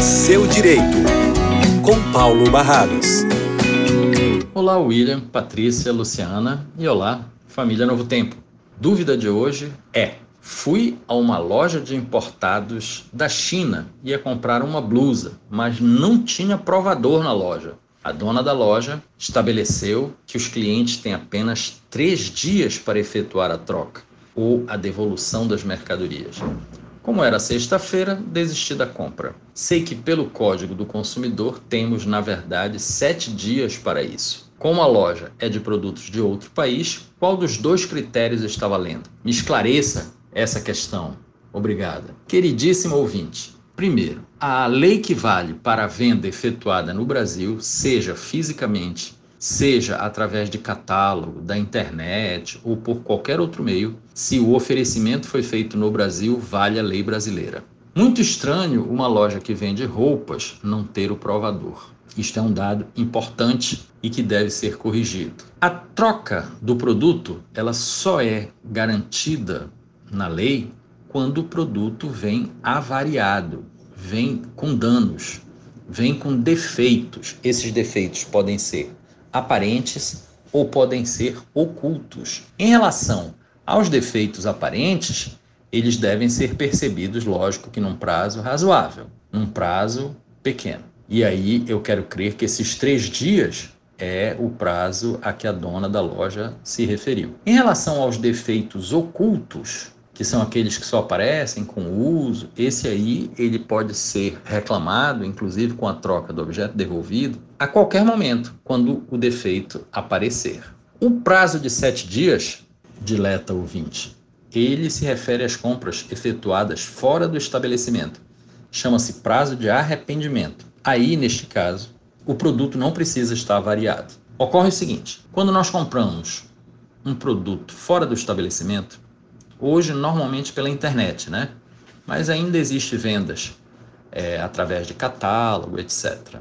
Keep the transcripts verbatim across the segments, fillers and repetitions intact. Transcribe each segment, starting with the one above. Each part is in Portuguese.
Seu Direito, com Paulo Barrados. Olá, William, Patrícia, Luciana e olá, família Novo Tempo. Dúvida de hoje é: fui a uma loja de importados da China e ia comprar uma blusa, mas não tinha provador na loja. A dona da loja estabeleceu que os clientes têm apenas três dias para efetuar a troca ou a devolução das mercadorias. Como era sexta-feira, desisti da compra. Sei que pelo Código do Consumidor temos, na verdade, sete dias para isso. Como a loja é de produtos de outro país, qual dos dois critérios está valendo? Me esclareça essa questão. Obrigada. Queridíssimo ouvinte, primeiro, a lei que vale para a venda efetuada no Brasil, seja fisicamente, seja através de catálogo, da internet ou por qualquer outro meio, se o oferecimento foi feito no Brasil, vale a lei brasileira. Muito estranho uma loja que vende roupas não ter o provador. Isto é um dado importante e que deve ser corrigido. A troca do produto, ela só é garantida na lei quando o produto vem avariado, vem com danos, vem com defeitos. Esses defeitos podem ser aparentes ou podem ser ocultos. Em relação aos defeitos aparentes, eles devem ser percebidos, lógico, que num prazo razoável, num prazo pequeno. E aí eu quero crer que esses três dias é o prazo a que a dona da loja se referiu. Em relação aos defeitos ocultos, que são aqueles que só aparecem com o uso, esse aí ele pode ser reclamado, inclusive com a troca do objeto devolvido, a qualquer momento, quando o defeito aparecer. O prazo de sete dias, dileta ouvinte, ele se refere às compras efetuadas fora do estabelecimento. Chama-se prazo de arrependimento. Aí, neste caso, o produto não precisa estar avariado. Ocorre o seguinte: quando nós compramos um produto fora do estabelecimento, hoje normalmente pela internet, né? Mas ainda existe vendas é, através de catálogo, etcétera.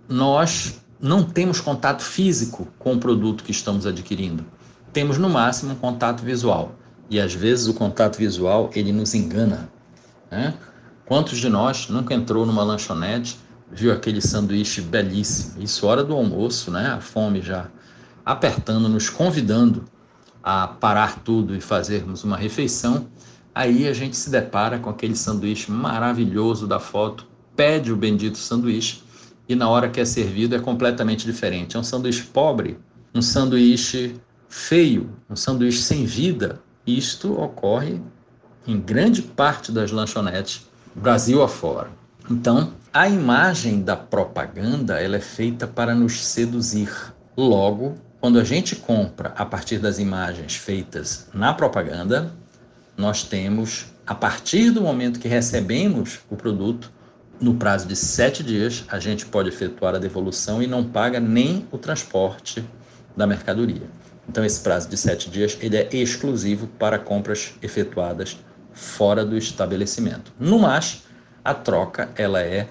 Nós não temos contato físico com o produto que estamos adquirindo. Temos no máximo um contato visual. E às vezes o contato visual ele nos engana, né? Quantos de nós nunca entrou numa lanchonete, viu aquele sanduíche belíssimo, isso hora do almoço, né? A fome já apertando, nos convidando a parar tudo e fazermos uma refeição, aí a gente se depara com aquele sanduíche maravilhoso da foto, pede o bendito sanduíche e na hora que é servido é completamente diferente. É um sanduíche pobre, um sanduíche feio, um sanduíche sem vida. Isto ocorre em grande parte das lanchonetes, Brasil afora. Então, a imagem da propaganda ela é feita para nos seduzir. Logo, quando a gente compra a partir das imagens feitas na propaganda, nós temos, a partir do momento que recebemos o produto, no prazo de sete dias, a gente pode efetuar a devolução e não paga nem o transporte da mercadoria. Então, esse prazo de sete dias ele é exclusivo para compras efetuadas fora do estabelecimento. No mais, a troca ela é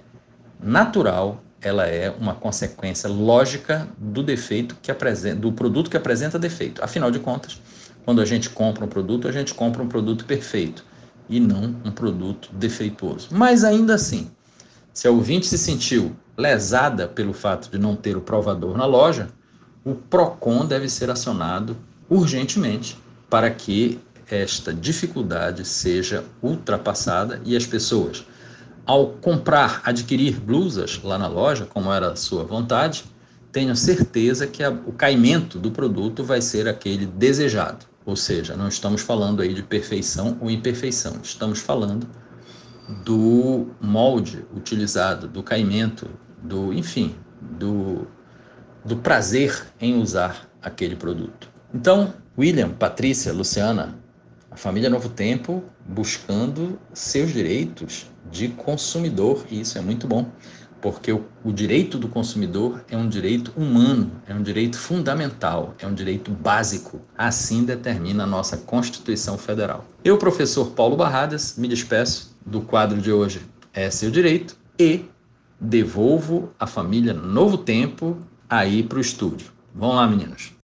natural, ela é uma consequência lógica do defeito que apresenta, do produto que apresenta defeito. Afinal de contas, quando a gente compra um produto, a gente compra um produto perfeito e não um produto defeituoso. Mas ainda assim, se a ouvinte se sentiu lesada pelo fato de não ter o provador na loja, o PROCON deve ser acionado urgentemente para que esta dificuldade seja ultrapassada e as pessoas, ao comprar, adquirir blusas lá na loja, como era a sua vontade, tenham certeza que a, o caimento do produto vai ser aquele desejado. Ou seja, não estamos falando aí de perfeição ou imperfeição, estamos falando do molde utilizado, do caimento, do, enfim, do, do prazer em usar aquele produto. Então, William, Patrícia, Luciana, a família Novo Tempo buscando seus direitos de consumidor, e isso é muito bom, porque o, o direito do consumidor é um direito humano, é um direito fundamental, é um direito básico. Assim determina a nossa Constituição Federal. Eu, professor Paulo Barradas, me despeço do quadro de hoje É Seu Direito e devolvo a família Novo Tempo aí para o estúdio. Vamos lá, meninos.